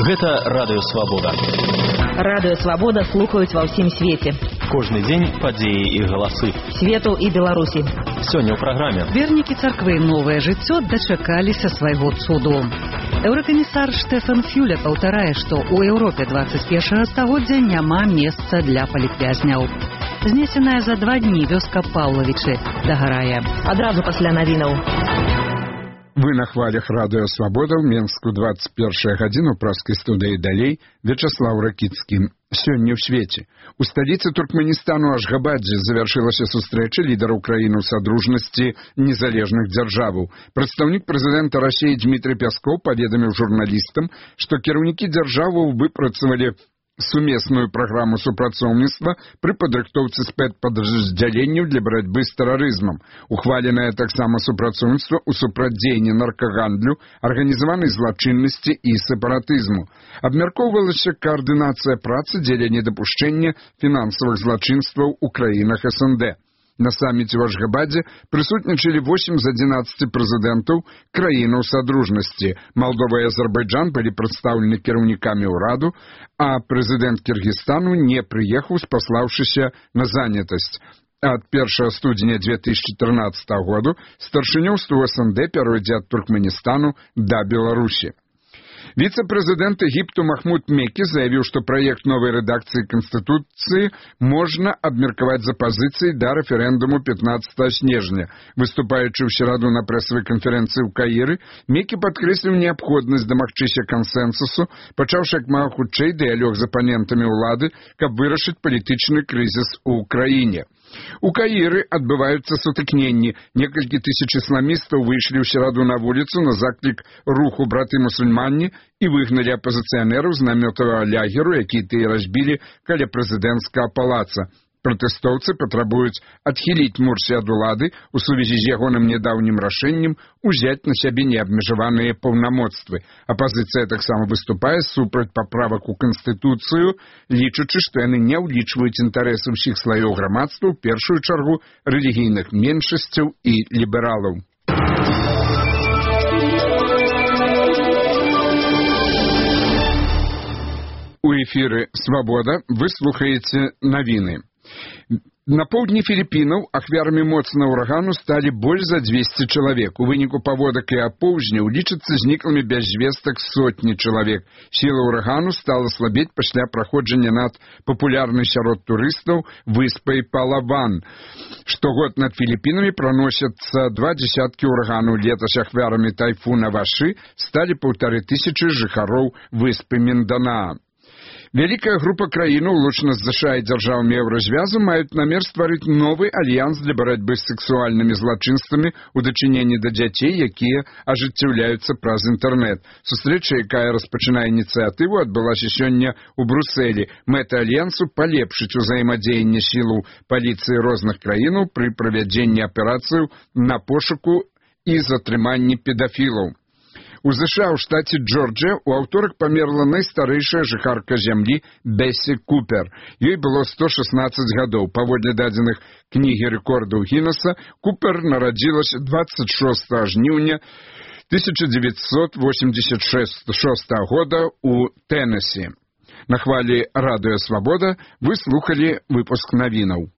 Гэта Радыё Свабода. Радыё Свабода слухаюць ва ўсім свеце. Кожны дзень падзеі і галасы. Свету і Беларусі. Сёння ў праграме. Вернікі царквы «Новае жыццё» дачакаліся свайго цуду. Еўракамісар Штефан Фюле паўтарае, што ў Еўропе 21 стагоддзя няма месца для палітвязняў. Знесеная за 2 дні вёска Паўлавічы дагарае. Адразу пасля навінаў. Вы на хвалях Радыё Свабода ў Менску 21 гадзіну ў праскай студыі далей Вячаслаў Ракіцкі. Сёння ў свеце. У сталіцы Туркменістану Ашгабадзе завяршылася сустрэча лідараў краін у садружнасці незалежных дзяржаваў. Прадстаўнік прэзідэнта Расіі Дмітрый Пяскоў паведаміў журналістам, што кіраўнікі дзяржаваў выпрацавалі сумесную праграму супрацоўніцтва пры падрыхтоўцы спецпадраздзяленняў для барацьбы з тэрарызмам. Ухваленае таксама супрацоўніцтва ў супрацьдзеянні наркагандлю, арганізаванай злачыннасці і сепаратызму. Абмяркоўвалася каардынацыя працы дзеля недапушчэння фінансавых злачынстваў у краінах СНД. На саміце ў Ашгабадзе прысутнічалі 8 з 11 прэзідэнтаў краінаў садружнасці. Малдова і Азербайджан былі прадстаўлены кіраўнікамі ўраду, а прэзідэнт Кіргізстану не прыехаў, спаслаўшыся на занятасць. Ад 1 студзеня 2014 году старшынёўства СНД пяройдзе ад Туркменістану да Беларусі. Віцэ-прэзідэнт Егіпту Махмуд Мекі заявіў, што праект новай рэдакцыі Канстытуцыі можна абмеркаваць з апазіцыяй да рэферэндуму 15 снежня. Выступаючы ў сераду на прэсавай канферэнцыі ў Каіры, Мекі падкрэсліў неабходнасць дамагчыся кансэнсусу, пачаўшы як мага хутчэй дыялог з апанентамі ўлады, каб вырашыць палітычны крызіс у краіне. У Каіры адбываюцца сутыкненні. Некалькі тысяч ісламістаў выйшлі ў сераду на вуліцу на заклік руху браты-мусульмане і выгналі апазіцыянераў з намётавага лагеру, які тыя разбілі каля прэзідэнцкага палаца. Пратэстоўцы патрабуюць адхіліць Мурсі ад улады у сувязі з ягоным нядаўнім рашэннем узяць на сябе неабмежаваныя паўнамоцтвы. Апазіцыя таксама выступае супраць паправак у Канстытуцыю, лічачы, што яны не ўлічваюць інтарэсы ўсіх слаёў грамадства, у першую чаргу рэлігійных меншасцяў і лібералаў. У эфіры «Свабода» вы слухаеце навіны. На поўдні Філіппінаў ахвярамі моцнага ўрагану сталі больш за 200 чалавек. У выніку паводак і апоўзняў лічацца зніклымі без звестак сотні чалавек. Сіла ўрагану стала слабець пасля праходжання над папулярнай сярод турыстаў выспай Палаван. Штогод над Філіппінамі праносяцца 20 ўраганаў. Летась ахвярамі тайфуна Вашы сталі 1500 жыхароў выспы Мінданаа. Вялікая група краінаў, улучна з ЗША і дзяржавамі Еўразвязу, маюць намер стварыць новы альянс для барацьбы з сексуальнымі злачынствамі ў дачыненні да дзяцей, якія ажыццяўляюцца праз інтэрнэт. Сустрэча, якая распачынае ініцыятыву, адбылася сёння ў Брусэлі. Мэта альянсу палепшыць узаемадзеянне сілаў паліцыі розных краінаў пры правядзенні аперацыяў на пошуку і затрыманні педафілаў. У ЗША ў штаце Джорджыя ў аўторак памерла найстарэйшая жыхарка зямлі Бесі Купер. Ёй было 116 гадоў. Паводле дадзеных кнігі рэкордаў Гіннеса, Купер нарадзілася 26 жніўня 1986 года ў Тэннессі. На хвалі Радыё Свабода вы слухалі выпуск навінаў.